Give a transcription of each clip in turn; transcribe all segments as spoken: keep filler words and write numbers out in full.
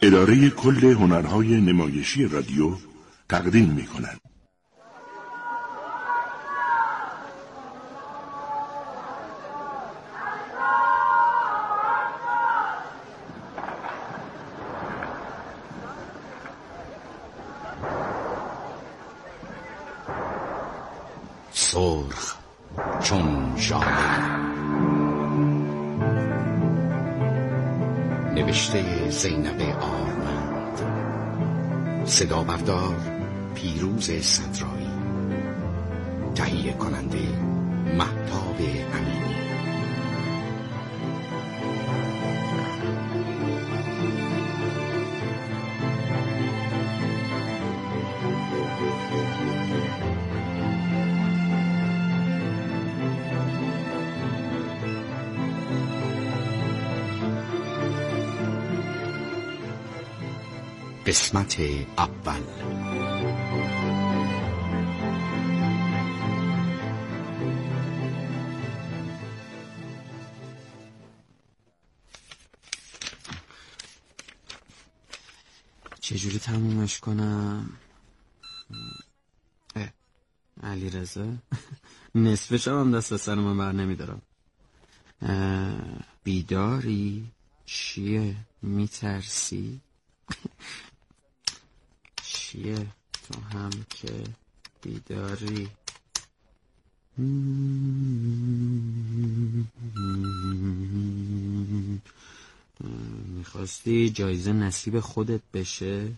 اداره کل هنرهای نمایشی رادیو تقدیم می‌کند. سرخ چون ژاله، نوشته زینب آرمند، صدا بردار پیروز صدرایی، تهیه کننده مهتاب امینی. قسمت اول. چجوری تمومش کنم؟ علی رضا نصفش هم دست سر من بر نمیدارم. بیداری؟ چیه؟ میترسی؟ چیه تو هم که بیداری؟ میخواستی جایزه نصیب خودت بشه؟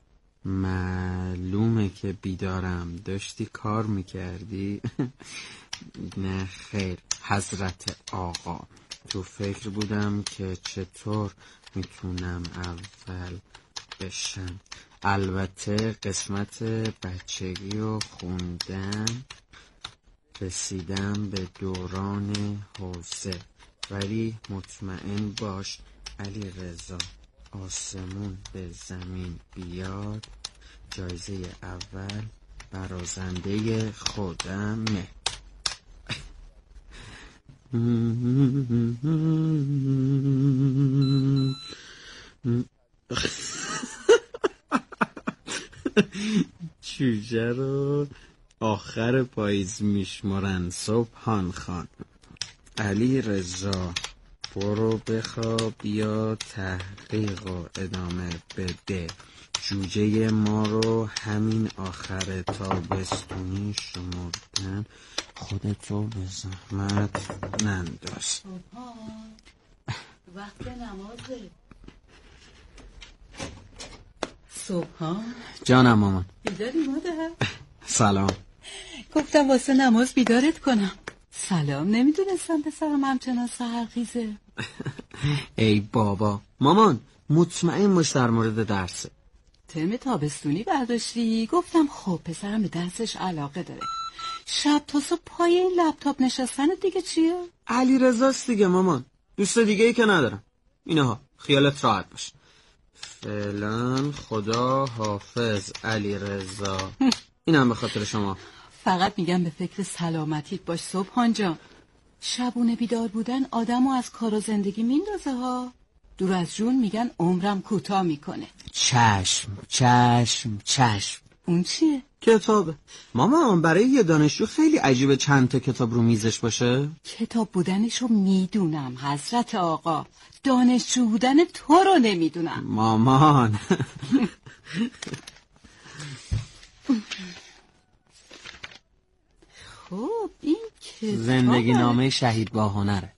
معلومه که بیدارم. داشتی کار میکردی؟ نه خیر حضرت آقا، تو فکر بودم که چطور میتونم اول بشم. البته قسمت بچگی رو خوندم، رسیدم به دوران حوزه، ولی مطمئن باش علی رضا آسمون به زمین بیاد، جایزه اول برازنده خودمه. چوچه رو آخر پاییز میشمارن سبحان خان. علی رضا برو بخواب یا تحقیق و ادامه بده. جوجه ما رو همین آخر تابستونی شمردن، خودتو به زحمت ننداز. وقت نمازه. صبحان جانم مامان. بیداری مادر؟ سلام. گفتم واسه نماز بیدارت کنم. سلام. نمیدونستم پسرم همچنان سحرخیزه. ای بابا مامان مطمئن باش در مورد درسه. ترم تابستونی برداشتی؟ گفتم خب پسرم به درسش علاقه داره. شب تا صبح پای این لپتاپ نشستن دیگه چیه؟ علی رضاست دیگه مامان، دوست دیگه ای که ندارم. اینها خیالت راحت باش. فعلا خدا حافظ علی رضا. اینم به خاطر شما. فقط میگم به فکر سلامتیت باش صبحان جان. شبونه بیدار بودن آدمو از کار و زندگی میندازه ها. دور از جون میگن عمرم کوتاه میکنه. چشم چشم چشم. اون چیه؟ کتابه. مامان برای یه دانشجو خیلی عجیبه چند تا کتاب رو میزش باشه. کتاب بودنشو میدونم حضرت آقا، دانشجو بودن تو رو نمیدونم. مامان خب این کتاب زندگی نامه شهید با هنره.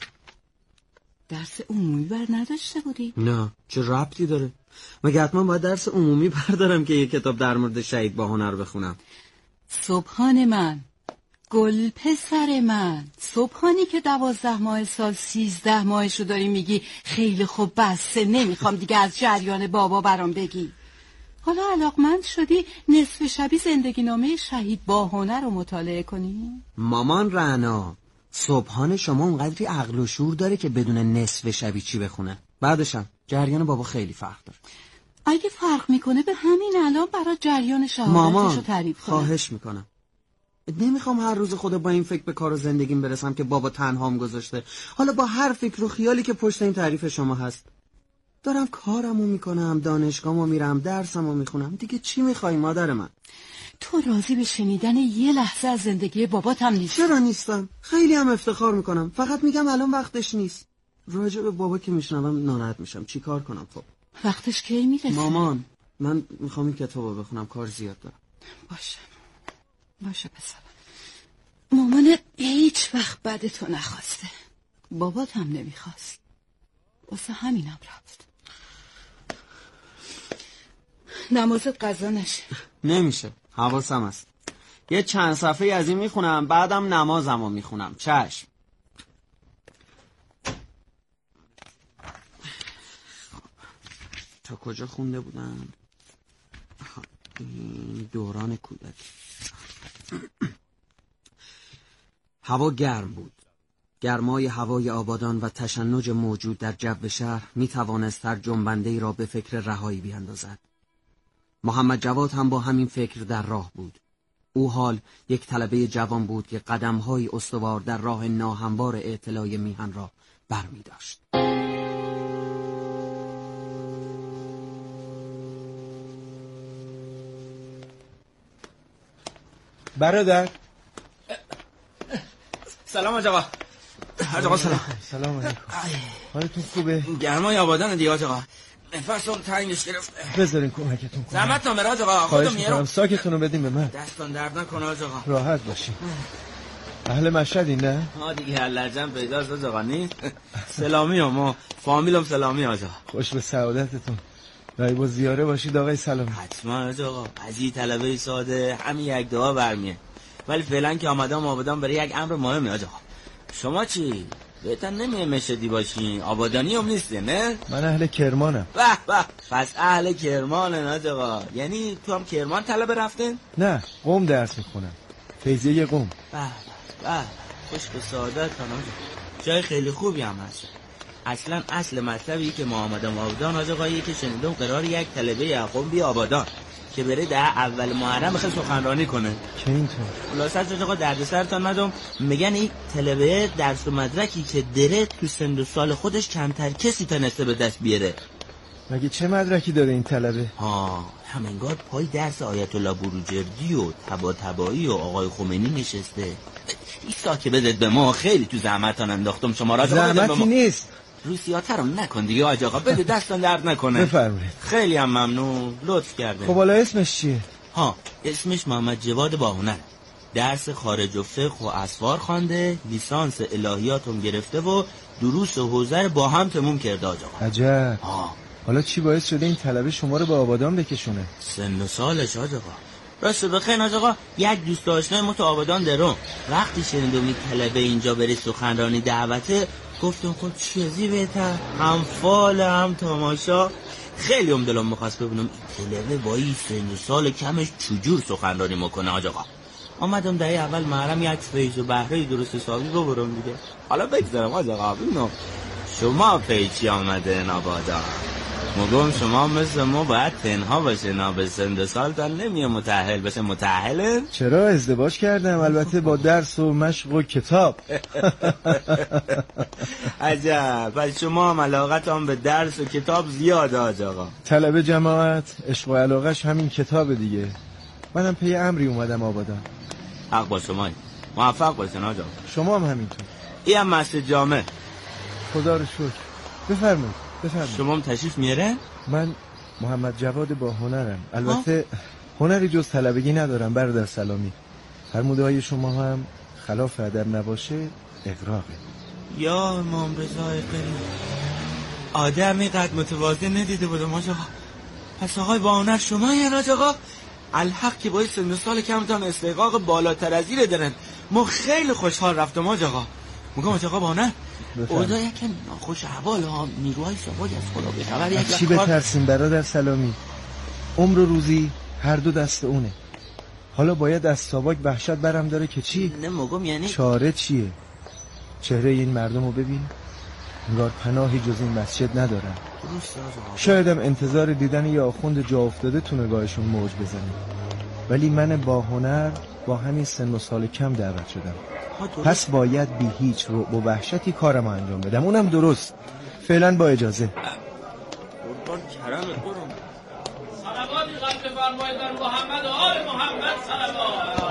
درس عمومی بر نداشته بودی؟ نه چه ربطی داره؟ مگه حتما باید درس عمومی بردارم که یه کتاب در مورد شهید با هنر بخونم؟ صبحان من، گل پسر من، صبحانی که دوازده ماه سال سیزده ماهشو داری میگی خیلی خوب بسه، نمیخوام دیگه از جریان بابا برام بگی. حالا علاقمند شدی نصف شبی زندگی نامه شهید با هنر رو مطالعه کنی؟ مامان رعنا، صبحان شما اونقدری عقل و شعور داره که بدون نصف شبی چی بخونه؟ بعدشم جریان بابا خیلی فرق داره. اگه فرق میکنه به همین الان برای جریان شهادتش رو تعریف کنم. خواهش میکنم. نمیخوام هر روز خود با این فکر به کار و زندگیم برسم که بابا تنهام گذاشته، حالا با هر فکر و خیالی که پشت این تعریف شما هست. دارم کارمو میکنم، دانشگاهمو میرم، درسمو میخونم. دیگه چی میخوای مادر من؟ تو راضی به شنیدن یه لحظه از زندگی بابات هم نیست؟ چرا نیستم؟ خیلی هم افتخار میکنم. فقط میگم الان وقتش نیست. راجع به بابا که میشنوم ناراحت میشم. چی کار کنم؟ خب وقتش کی میرسه؟ مامان من میخوام این کتابو بخونم، کار زیاد دارم. باشه باشه پسرم. مامانت هیچ وقت بعد تو نخواسته، بابات هم نمیخواست، واسه همینم رفت. نمازت قضا نشه. نمیشه، حواسم هست. یه چند صفحه از این میخونم، بعدم نمازمو میخونم. چشم. تا کجا خونده بودم؟ این دوران کودکی. هوا گرم بود. گرمای هوای آبادان و تشنج موجود در جو شهر می توانست هر جنبنده‌ای را به فکر رهایی بیاندازد. محمد جواد هم با همین فکر در راه بود. او حال یک طلبه جوان بود که قدم‌های استوار در راه ناهموار اطلاع میهن را برمی داشت. برادر سلام حاج آقا. حاج آقا سلام. سلام علیکم. حالتون خوبه؟ گرمای آبادان دیگه حاج آقا. نفسم تنگش گرفت. بذارین کمکتون کنم. زحمت نمیره حاج آقا. خودم میارم. ساکتون رو بدین به من. دستان درد نکنه حاج آقا. راحت باشین. اهل مشهدین نه؟ ها دیگه لجن پیداست حاج آقا نیست. سلامی ما فامیلم سلامی حاج آقا. خوش به سعادتتون. رایب و زیاره باشید آقای سلامی. حتما حاج آقا. از این طلبه ساده همین یک دعا برمیه. ولی فعلا که آمدم آبادان برای یک امر مهمه حاج آقا. شما چی؟ بهتن نمیه مشهدی باشین، آبادانی هم نیسته نه؟ من اهل کرمانم. به به، پس اهل کرمانه حاج آقا. یعنی تو هم کرمان طلبه رفتن؟ نه، قم درس میخونم. فیضیه قم. به به به، خوش به سعادت حاج آقا. جای خیلی خوبی هم هست. اصلا اصل مطلبی که ما آمدم آبادان حاج آقایی که شنیدم قرار یک طلبه یعقوب بی آبادان که بره در اول محرم بخواد سخنرانی کنه. که اینطور؟ خلاصه حاج آقا دردسرتان ندم. میگن این طلبه درس و مدرکی که دره تو سن و سال خودش کمتر کسی تونسته به دست بیاره. مگه چه مدرکی داره این طلبه؟ ها همینگار پای درس آیت الله بروجردی و طباطبایی و آقای خمینی نشسته. این ساکه بدت به ما، خیلی تو زحمتان انداختم شما را. زحمتی نیست. روسیاتر هم نکن دیگه آج آقا. بده دستان درد نکنه. بفرمایید. خیلی هم ممنون، لطف کرده. خب حالا اسمش چیه؟ ها اسمش محمد جواد باهنر. درس خارج و فقه و اسفار خوانده، لیسانس الهیاتم گرفته و دروس و حوزه با هم تموم کرده آج آقا. عجب. ها حالا چی باعث شده این طلبه شما رو به آبادان بکشونه؟ سن و سالش آج آقا. راست بخیر آج آقا، یک دوست آشنای ما تو آبادان درم وقتی شنیدم این طلبه اینجا بره سخنرانی دعوته، گفتم خب چیزی بهتر، هم فال هم تماشا. خیلی هم دلم میخواست ببینم این طلبه با این سن و سال کمش چجور سخنرانی میکنه آج آقا. آمدم در اول محرم یک فیض و بهره درست حسابی ببرم دیگه. حالا بگذارم آج آقا. ببینم شما پیچی آمده نابادا. مگم شما مثل ما باید تنها باشه، نا به سن سال تا نمیه متأهل بشه. متأهله؟ چرا ازدواج کردم، البته با درس و مشق و کتاب. عجب، پس شما هم علاقت هم به درس و کتاب زیاده آج آقا. طلبه جماعت عشق و علاقش همین کتاب دیگه. منم پی امری اومدم آبادان. حق با شما، موفق باشین آج آقا. شما هم همینطور. این هم مسجد جامع. خدا رو شکر. بفرمایید. بفرمایید. شما هم تشریف میاره؟ من محمد جواد با هنرم. البته هنری جز طلبگی ندارم برادر سلامی. فرموده های شما هم خلاف ادب نباشه اغراقه. یا امام رضای کریم، آدمی قد متواضع ندیده بودم آج آقا. پس آقای با هنر شما یه آج آقا؟ الحق که باید سن و سال کمتان استحقاق بالاتر از این دارن. ما خیلی خوشحال رفتم آج آقا. میگم آج آقا با هنر اوضاع یکم ناخوش احوال ها، نیروهای سواد از خدا بخبر. یک چی بترسیم برادر سلامی؟ عمر و روزی هر دو دست اونه. حالا باید از ساواک وحشت برم داره که چی؟ نه مگم یعنی چاره چیه؟ چهره این مردم رو ببین، انگار پناهی جز این مسجد ندارن. شایدم انتظار دیدن یه آخوند جا افتاده تو نگاهشون موج بزنه. ولی من با هنر با همین سن و سال کم دعوت شدم، پس باید بی هیچ رعب و وحشتی کارم انجام بدم. اونم درست، فعلا با اجازه. سرکار کرمه. برو صلواتی قبل فرمایید بر محمد و آل محمد. صلوات.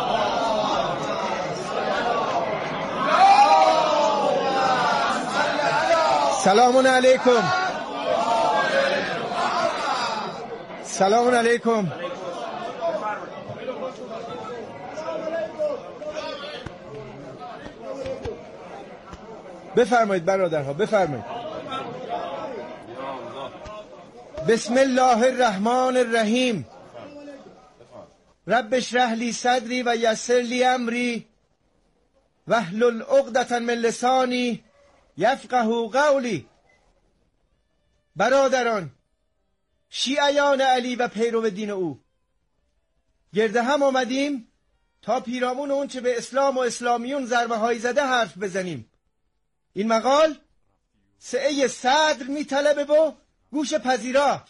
سلام علیکم. سلام علیکم. بفرمایید برادرها، بفرمایید. بسم الله الرحمن الرحیم. رب اشرح لی صدری و یسر لی امری واحلل عقدة من لسانی یفقهوا قولی. برادران، شیعیان علی و پیرو دین او، گرد هم آمدیم تا پیرامون اون چه به اسلام و اسلامیون ضربه های زده حرف بزنیم. این مقال سعه صدر می طلبه و گوش پذیرا.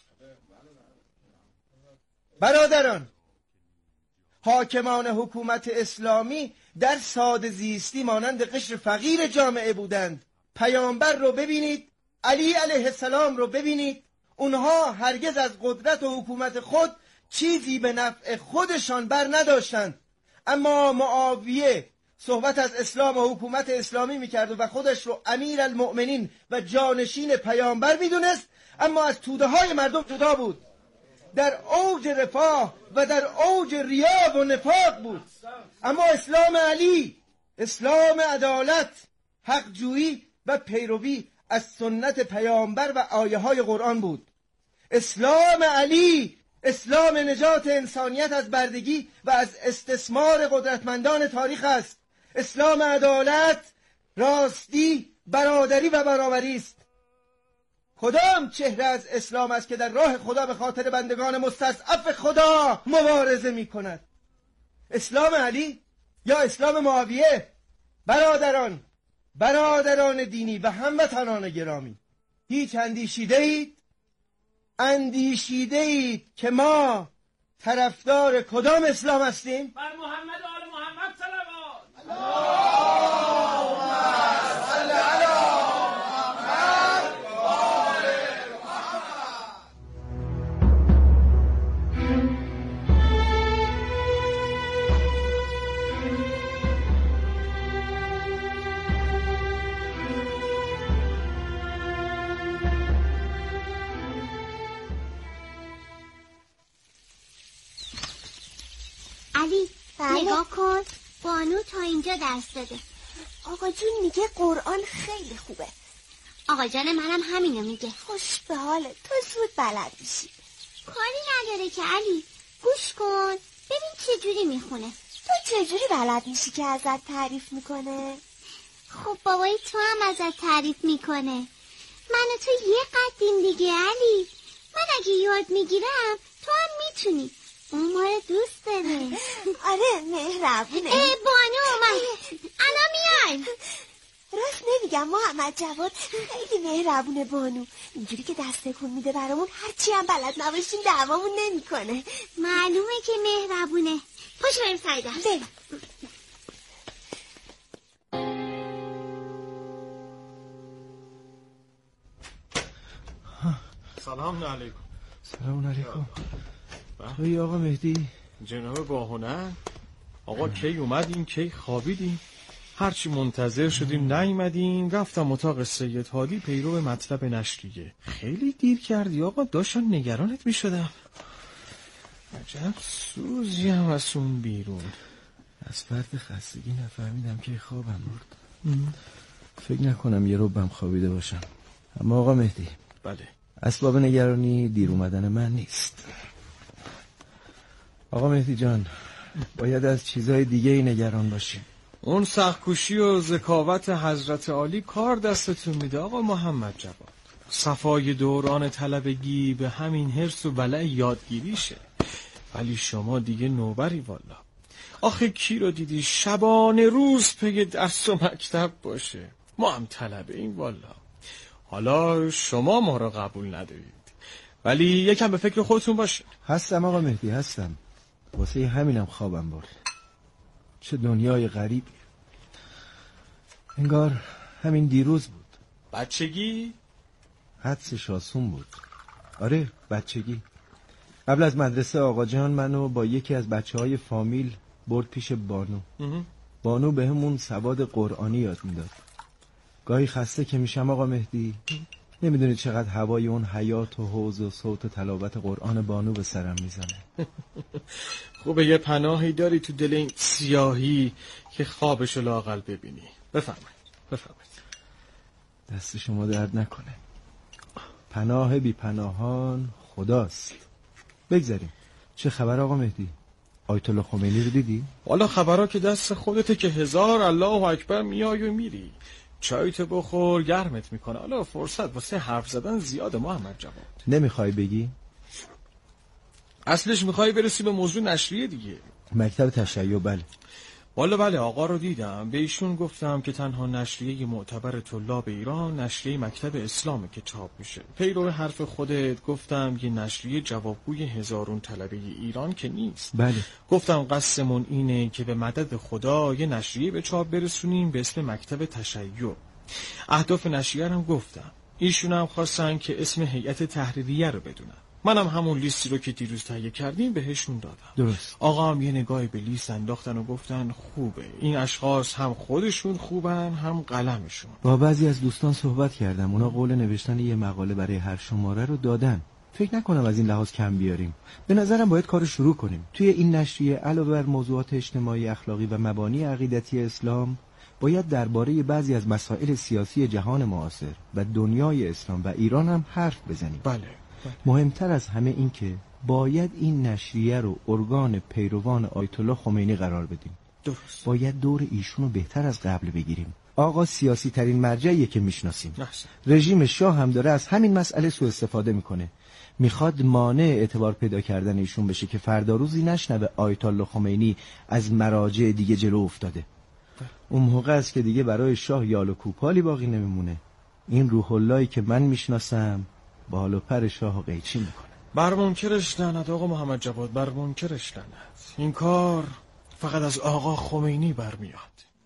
برادران، حاکمان حکومت اسلامی در ساده زیستی مانند قشر فقیر جامعه بودند. پیامبر رو ببینید، علی علیه السلام رو ببینید، اونها هرگز از قدرت و حکومت خود چیزی به نفع خودشان بر نداشتند. اما معاویه صحبت از اسلام و حکومت اسلامی میکرد و خودش رو امیر المؤمنین و جانشین پیامبر میدونست، اما از توده های مردم جدا بود. در اوج رفاه و در اوج ریا و نفاق بود. اما اسلام علی، اسلام عدالت، حقجویی و پیروی از سنت پیامبر و آیه های قرآن بود. اسلام علی اسلام نجات انسانیت از بردگی و از استثمار قدرتمندان تاریخ است. اسلام عدالت، راستی، برادری و برابری است. کدام چهره از اسلام است که در راه خدا به خاطر بندگان مستضعف خدا مبارزه می کند؟ اسلام علی یا اسلام معاویه؟ برادران، برادران دینی و هموطنان گرامی، هیچ اندیشیده اید؟ اندیشیده اید که ما طرفدار کدام اسلام هستیم؟ بر محمد و آل محمد صلوات. اللهم صل علی محمد و آل علی، نگاه کن، بانو تا اینجا درس داده. آقا جون میگه قرآن خیلی خوبه. آقا جان منم همینو میگه. خوش به حالت، تو زود بلد میشی. کاری نداره که علی، گوش کن ببین چه جوری میخونه. تو چجوری بلد میشی که ازت تعریف میکنه؟ خب بابای تو هم ازت تعریف میکنه. من و تو یه قدیم دیگه علی. من اگه یاد میگیرم تو هم میتونی. اون ما رو دوست داره. آره مهربونه. ای بانو اومد، الان میایم. راست نمیگم محمد جواد خیلی مهربونه بانو. اینجوری که دست تکون میده برامون هرچی هم بلد نباشیم دعوامون نمیکنه. معلومه که مهربونه. پاشو بریم سر درس. بریم. سلام علیکم. سلام علیکم. توی آقا مهدی؟ جناب باهنر، آقا کی اومدین کی خوابیدین؟ هرچی منتظر شدیم نیومدین. رفتم اتاق سید هادی پیرو مطلب نشریه. خیلی دیر کردی آقا، داشتم نگرانت میشدم. عجب سوزی هم از اون بیرون. از فرد خستگی نفهمیدم که خوابم برد. فکر نکنم یه ربم خوابیده باشم. اما آقا مهدی، بله، اسباب نگرانی دیر اومدن من نیست. آقا مهدی جان، باید از چیزای دیگه ای نگران باشیم. اون سخت‌کوشی و ذکاوت حضرت عالی کار دستتون میده آقا محمد جواد. صفای دوران طلبگی به همین حرص و ولع یادگیریشه. ولی شما دیگه نوبری والا. آخه کی رو دیدی شبانه روز پی درس و مکتب باشه؟ ما هم طلبه این والا. حالا شما ما رو قبول ندارید، ولی یکم به فکر خودتون باشه. هستم آقا مهدی، هستم. واسه همینم خوابم برد. چه دنیای غریبی. انگار همین دیروز بود. بچگی؟ حدسش آسون بود. آره بچگی. قبل از مدرسه آقا جان منو با یکی از بچه های فامیل برد پیش بانو. بانو به همون سواد قرآنی یاد میداد. گاهی خسته که میشم آقا مهدی، نمیدونی چقدر هوای اون حیات و حوض و صوت تلاوت قرآن بانو به سرم میزنه. خوبه یه پناهی داری تو دل این سیاهی که خوابشو لااقل ببینی. بفرمایید بفرمایید. دست شما درد نکنه. پناه بی پناهان خداست. بگذاریم. چه خبر آقا مهدی؟ آیت الله خمینی رو دیدی؟ والا خبرها که دست خودته که هزار الله اکبر میای و میری. چایت بخور گرمت میکنه. حالا فرصت واسه حرف زدن زیاده محمد جواد. نمیخوای بگی؟ اصلش میخوای برسی به موضوع نشریه دیگه. مکتب تشیع. بله والا بله آقا رو دیدم. به ایشون گفتم که تنها نشریه معتبر طلاب ایران نشریه مکتب اسلامه که چاپ میشه. پیرو حرف خودت گفتم یه نشریه جوابگوی هزارون طلبه ایران که نیست. بله گفتم قصدمون اینه که به مدد خدا یه نشریه به چاپ برسونیم به اسم مکتب تشیع. اهداف نشریه هم گفتم. ایشون هم خواستن که اسم هیئت تحریریه رو بدونن. منم همون لیستی رو که دیروز تهیه کردیم بهشون دادم. درست. آقا هم یه نگاهی به لیست انداختن و گفتن خوبه. این اشخاص هم خودشون خوبن هم قلمشون. با بعضی از دوستان صحبت کردم. اونا قول نوشتن یه مقاله برای هر شماره رو دادن. فکر نکنم از این لحاظ کم بیاریم. به نظرم باید کارو شروع کنیم. توی این نشریه علاوه بر موضوعات اجتماعی، اخلاقی و مبانی عقیدتی اسلام، باید درباره بعضی از مسائل سیاسی جهان معاصر و دنیای اسلام و ایران هم حرف بزنیم. بله. مهمتر از همه این که باید این نشریه رو ارگان پیروان آیت الله خمینی قرار بدیم. درست. باید دور ایشون رو بهتر از قبل بگیریم. آقا سیاسی ترین مرجعیه که میشناسیم. رژیم شاه هم داره از همین مسئله سوء استفاده میکنه. میخواد مانع اعتبار پیدا کردن ایشون بشه که فردا روزی نشنوه آیت الله خمینی از مراجع دیگه جلو افتاده. اون موقع است که دیگه برای شاه یال و کوپالی باقی نمیمونه. این روح اللهی که من میشناسم بال و پر شاه و قیچی میکنه. بر منکرش لعنت آقا محمد جواد، بر منکرش لعنت. این کار فقط از آقا خمینی برمیاد.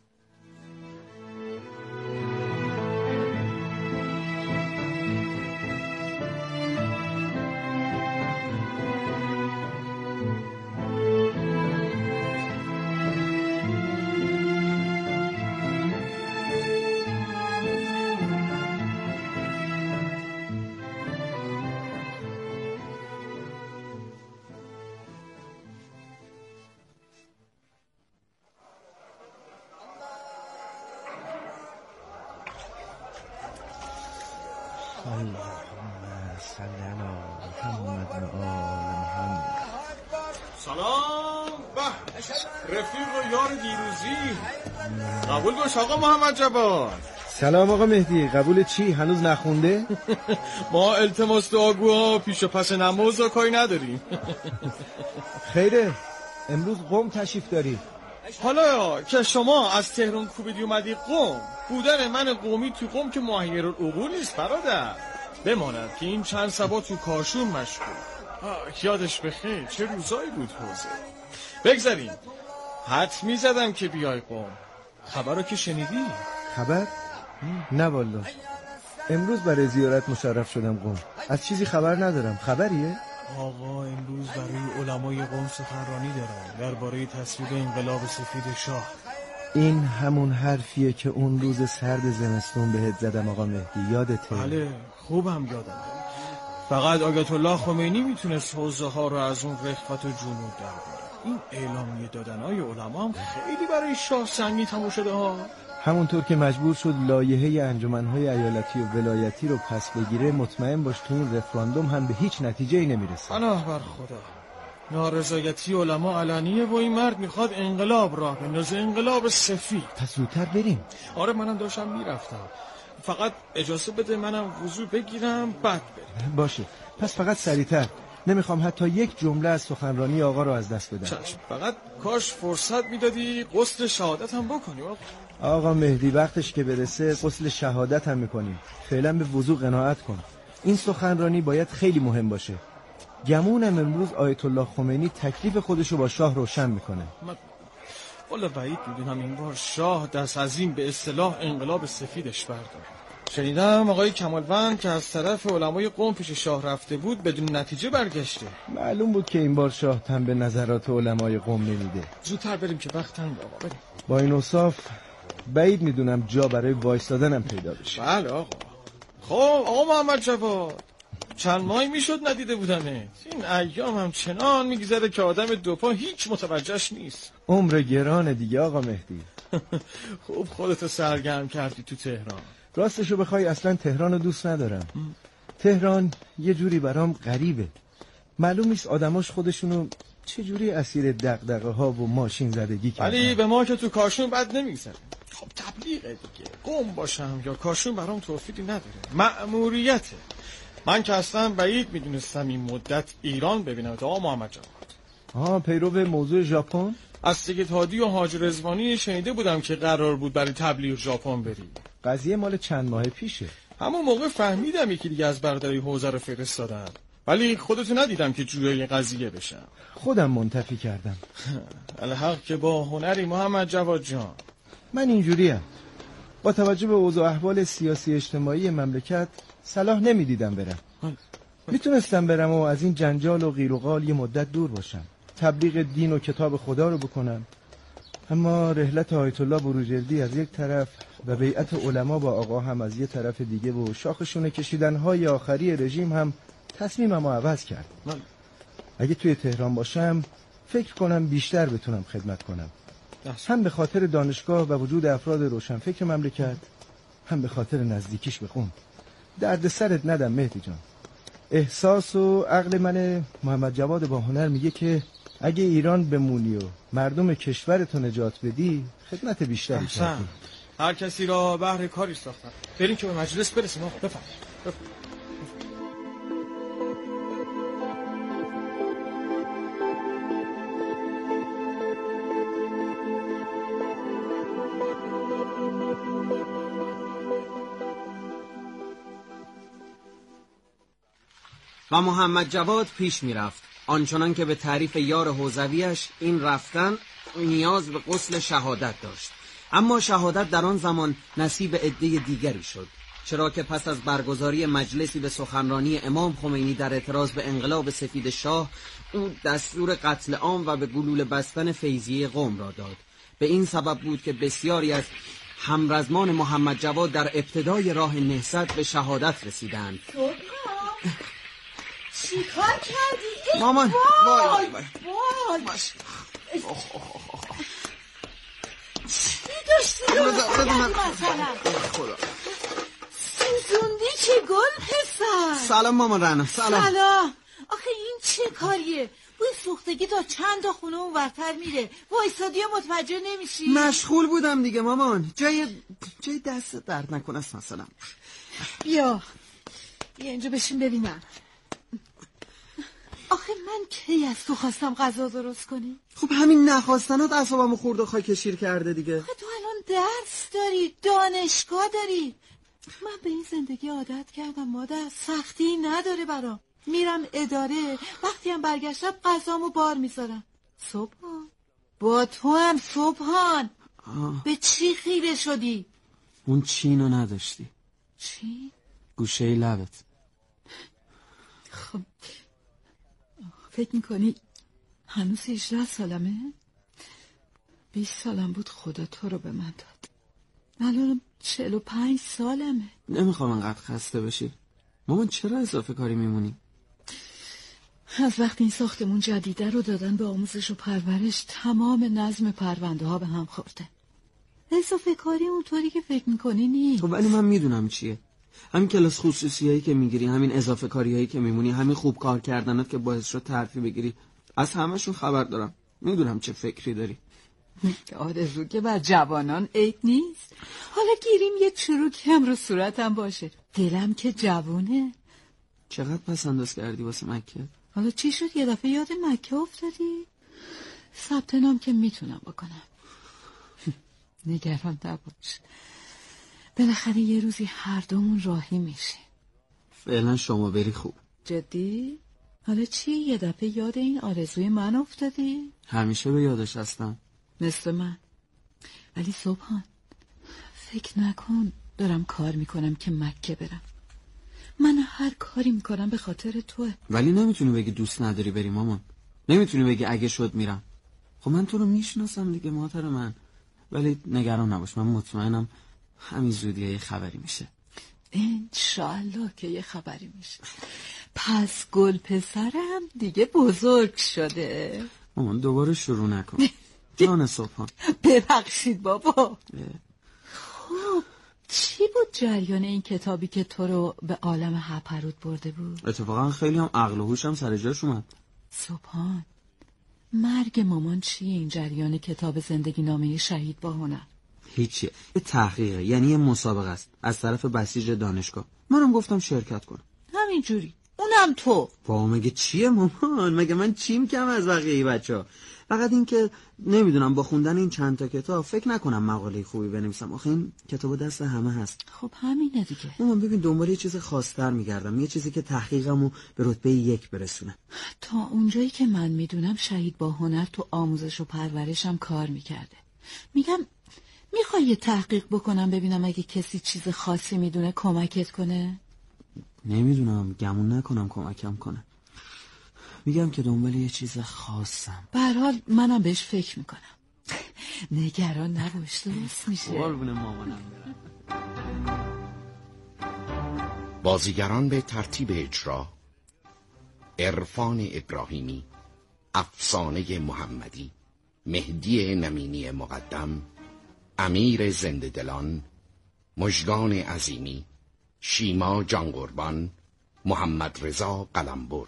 سلام به رفیق و یار دیروزی. قبول باش آقا محمد جواد. سلام آقا مهدی. قبول چی؟ هنوز نخونده؟ ما التماس دعاگوها پیش و پس نماز و کاری نداریم. خیره امروز قم تشریف داری. حالا که شما از تهران کوبیدی اومدی قم، بودن من قومی تو قم که ماهیر العقول نیست برادر. بماند که این چند سبا تو کاشون مشغول. یادش بخیر چه روزایی بود حوزه. بگذاریم حد میزدم که بیای قم. خبر رو که شنیدی؟ خبر؟ نه والا. امروز برای زیارت مشرف شدم قم. از چیزی خبر ندارم. خبریه؟ آقا امروز برای علمای قم سخنرانی دارم درباره تصویب انقلاب سفید شاه. این همون حرفیه که اون روز سرد زمستون بهت زدم آقا مهدی. یادته؟ بله خوبم یادم. فقط آیت الله خمینی میتونست حوزه ها رو از اون رخوت و جنود در بیاره. این اعلامیه دادنهای علما هم خیلی برای شاه سنگین تموم شده ها. همونطور که مجبور شد لایحه انجمنهای ایالتی و ولایتی رو پس بگیره، مطمئن باش تو اون رفراندوم هم به هیچ نتیجه‌ای نمیرسه. پناه بر خدا. نارضایتی علما علنیه و این مرد میخواد انقلاب راه بندازه، انقلاب سفید. پس زودتر بریم. آره منم داشتم میرفتم. فقط اجازه بده منم وضو بگیرم بعد بریم. باشه پس فقط سریعتر. نمیخوام حتی یک جمله از سخنرانی آقا رو از دست بدم. چشم. فقط کاش فرصت میدادی غسل شهادت هم بکنی آقا. آقا مهدی وقتش که برسه غسل شهادت هم میکنیم. فعلا به وضو قناعت کن. این سخنرانی باید خیلی مهم باشه. گمونم امروز آیت الله خمینی تکلیف خودشو با شاه روشن میکنه. من... والا بعید میدونم این بار شاه دست از این به اصطلاح انقلاب سفیدش برداره. شنیدم آقای کمالوند که از طرف علمای قوم پیش شاه رفته بود بدون نتیجه برگشته. معلوم بود که این بار شاه تن به نظرات علمای قوم نمیده. زودتر بریم که وقت تنگ آقا. بریم. با این اوصاف بعید میدونم جا برای وایستادنم پیدا بشه. بله آقا. خب آقا محمد جواد، چند ماهی میشد ندیده بودنه. این ایام هم چنان میگذره که آدم دوپا هیچ متوجهش نیست. عمر گرانه دیگه آقا مهدی. خوب خودتو سرگرم کردی تو تهران. راستشو بخوای اصلا تهران رو دوست ندارم. تهران یه جوری برام غریبه. معلوم نیست آدماش خودشونو چه جوری اسیر دغدغه ها و ماشین زدگی کردن. ولی به ما که تو کاشون بد نمیگذره. خب تبلیغه دیگه. قوم باشم یا کاشون برام توفیقی نداره. مأموریته. من که اصلا بعید میدونستم این مدت ایران ببینم. آقا محمد جواد. آها پیرو به موضوع ژاپن؟ از سید هادی و حاج رضوانی شنیده بودم که قرار بود برای تبلیغ ژاپن بری. قضیه مال چند ماه پیشه. همون موقع فهمیدم یکی دیگه از برادرای حوزه رو فرستادن، ولی خودتو ندیدم که جویای قضیه بشم. خودم منتفی کردم. الحق که با هنری محمد جواد جان. من اینجوریم. با توجه به اوضاع احوال سیاسی اجتماعی مملکت صلاح نمیدیدم برم. میتونستم برم و از این جنجال و غیر و قال یه مدت دور باشم، تبلیغ دین و کتاب خدا رو بکنم. اما رحلت آیت الله بروجردی از یک طرف و بیعت علما با آقا هم از یک طرف دیگه و شاخشونه کشیدنهای آخری رژیم هم تصمیممو عوض کرد. اگه توی تهران باشم فکر کنم بیشتر بتونم خدمت کنم، هم به خاطر دانشگاه و وجود افراد روشنفکر مملکت، هم به خاطر نزدیکیش به قوم. درد سرت ندم مهدی جان. احساس و عقل من محمد جواد با هنر میگه که اگه ایران بمونی و مردم کشورتو نجات بدی خدمت بیشتری کردی. هر کسی را بهر کاری ساختن. بریم که به مجلس برسیم آقا. بفرم. و محمد جواد پیش می رفت، آنچنان که به تعریف یار حوزویش این رفتن نیاز به غسل شهادت داشت. اما شهادت در آن زمان نصیب عده دیگری شد، چرا که پس از برگزاری مجلسی به سخنرانی امام خمینی در اعتراض به انقلاب سفید شاه، او دستور قتل عام و به گلوله بستن فیضیه قوم را داد. به این سبب بود که بسیاری از همرزمان محمد جواد در ابتدای راه نهضت به شهادت رسیدند. چی کار کردی؟ مامان وای وای وای چی داشتی رو کردی مثلا؟ سوزوندی که گل پسر. سلام مامان رنا. سلام. سلام. آخه این چه کاریه؟ بوی سوختگی تا چند تا خونه اون ورتر میره. وایسادی و متوجه نمیشی؟ مشغول بودم دیگه مامان. جای جای دست درد نکنه است مثلا. بیا بیا اینجا بشین ببینم. آخه من کی از تو خواستم غذا درست کنی؟ خب همین نخواستنات اعصابمو خورد و خاک شیر کرده دیگه. آخه تو الان درس داری، دانشگاه داری. من به این زندگی عادت کردم مادر، سختی نداره برام. میرم اداره، وقتی هم برگشتم غذامو بار میذارم. صبحان با تو هم صبحان. آه. به چی خیره شدی؟ اون چینو نداشتی. چی؟ گوشه لبت. خب فکر میکنی هنوز هجده سالمه؟ بیست سالم بود خدا تو رو به من داد. الان چهل و پنج سالمه. نمیخوام انقدر خسته بشی مامان. چرا اضافه کاری میمونی؟ از وقتی این ساختمون جدیده رو دادن به آموزش و پرورش تمام نظم پرونده ها به هم خورده. اضافه کاری اونطوری که فکر میکنی نیست. خب ولی من میدونم چیه. همین کلاس خصوصی هایی که میگیری، همین اضافه کاری هایی که میمونی، همین خوب کار کردنات که باعث شد ترفیع بگیری، از همشون خبر دارم. میدونم چه فکری داری. آرزو که بر جوانان عیب نیست. حالا گیریم یه چروکی هم رو صورتم باشه. دلم که جوونه. چقدر پس انداز کردی واسه مکه؟ حالا چی شد یه دفعه یاد مکه افتادی؟ ثبت نام که میتونم بکنم. نگران نباش، بالاخره یه روزی هر دومون راهی میشه. فعلا شما بری خوب. جدی؟ حالا چی یه دفعه یاد این آرزوی من افتادی؟ همیشه به یادش هستم. مثل من. ولی صبحان فکر نکن دارم کار میکنم که مکه برم. من هر کاری میکنم به خاطر توه. ولی نمیتونی بگی دوست نداری بری مامان. نمیتونی بگی اگه شد میرم. خب من تو رو میشناسم دیگه مادر من. ولی نگران نباش، من مطمئنم همین زودیه یه خبری میشه. انشالله که یه خبری میشه. پس گل پسرم دیگه بزرگ شده. مامان دوباره شروع نکن. جان صبحان. ببخشید بابا. خب چی بود جریان این کتابی که تو رو به عالم هپروت برده بود؟ اتفاقا خیلی هم عقل و هوشم سر جاش اومد. صبحان، مرگ مامان چیه این جریان کتاب زندگی نامه شهید با هنر؟ هیچیه، یه تحقیقه، یعنی یه مسابقه است از طرف بسیج دانشگاه. منم گفتم شرکت کنم. همینجوری. اونم تو. با مگه چیه مامان؟ مگه من چیم کم از بقیه بچه‌ها؟ فقط این که نمیدونم با خوندن این چند تا کتاب فکر نکنم مقاله خوبی بنویسم. آخه این کتاب دست همه هست. خب همینه دیگه. مامان ببین دنبال یه چیز خاص‌تر میگردم، یه چیزی که تحقیقمو به رتبه یک برسونه. تا اونجایی که من میدونم شهید با هنر تو آموزش و پرورشم کار میکرده. میگم میخوای یه تحقیق بکنم ببینم اگه کسی چیز خاصی میدونه کمکت کنه؟ نمیدونم، گمون نکنم کمکم کنه. میگم که دنبال یه چیز خاصم. به هر حال منم بهش فکر میکنم. نگران نباش، درست میشه. قربون مامانم. بازیگران به ترتیب اجرا: عرفان ابراهیمی، افسانه محمدی، مهدی نمینی مقدم، امیر زنده دلان، مژگان عظیمی، شیما جانقربان، محمد رضا قلمبر.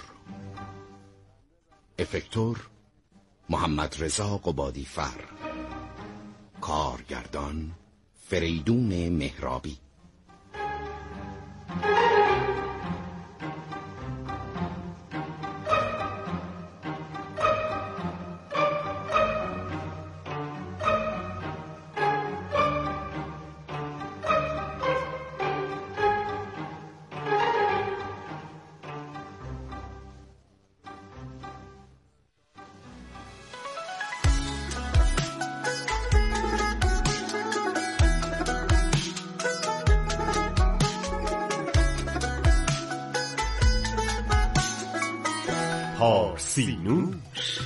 افکتور: محمد رضا قبادی فر. کارگردان: فریدون مهرابی. پارسینوش.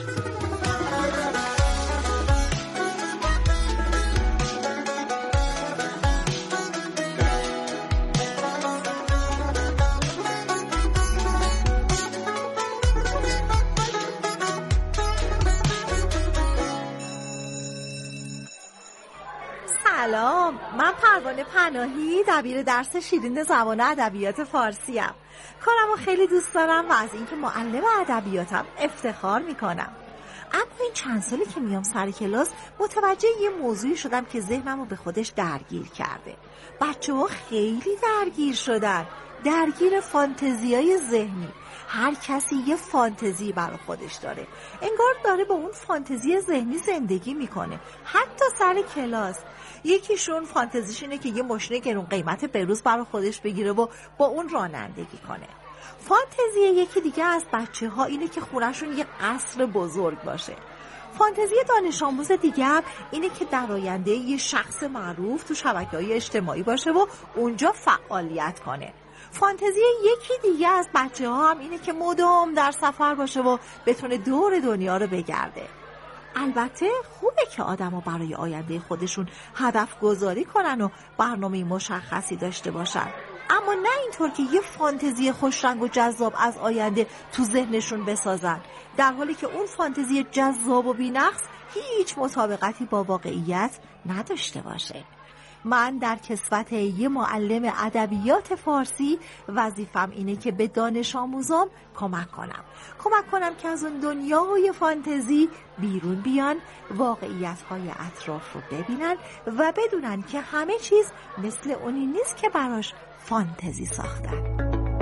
سلام، من پروانه پناهی، دبیر درس شیرین زبان ادبیات فارسی ام. کارمو خیلی دوست دارم و از اینکه معلم ادبیاتم افتخار میکنم. اما این چند سالی که میام سر کلاس متوجه یه موضوعی شدم که ذهنمو به خودش درگیر کرده. بچه‌ها خیلی درگیر شدن، درگیر فانتزیای ذهنی. هر کسی یه فانتزی برای خودش داره، انگار داره با اون فانتزی ذهنی زندگی میکنه، حتی سر کلاس. یکیشون فانتزیش اینه که یه ماشین گرون قیمت بروز برای خودش بگیره و با اون رانندگی کنه. فانتزی یکی دیگه از بچه ها اینه که خونهشون یه قصر بزرگ باشه. فانتزی دانش آموز دیگه هم اینه که در آینده یه شخص معروف تو شبکه‌های اجتماعی باشه و اونجا فعالیت کنه. فانتزی یکی دیگه از بچه ها هم اینه که مدام در سفر باشه و بتونه دور دنیا رو بگرده. البته خوبه که آدم‌ها برای آینده خودشون هدف گذاری کنن و برنامه مشخصی داشته باشن، اما نه اینطور که یه فانتزی خوشرنگ و جذاب از آینده تو ذهنشون بسازن، در حالی که اون فانتزی جذاب و بی‌نقص هیچ مطابقتی با واقعیت نداشته باشه. من در کسوت یه معلم ادبیات فارسی وظیفم اینه که به دانش آموزام کمک کنم کمک کنم که از اون دنیای فانتزی بیرون بیان، واقعیت‌های اطراف رو ببینن و بدونن که همه چیز مثل اونی نیست که براش فانتزی ساختن.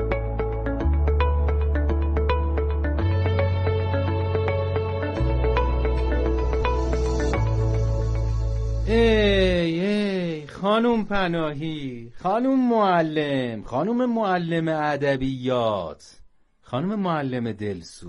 ای ای خانم پناهی، خانم معلم، خانم معلم ادبیات، خانم معلم دلسوز.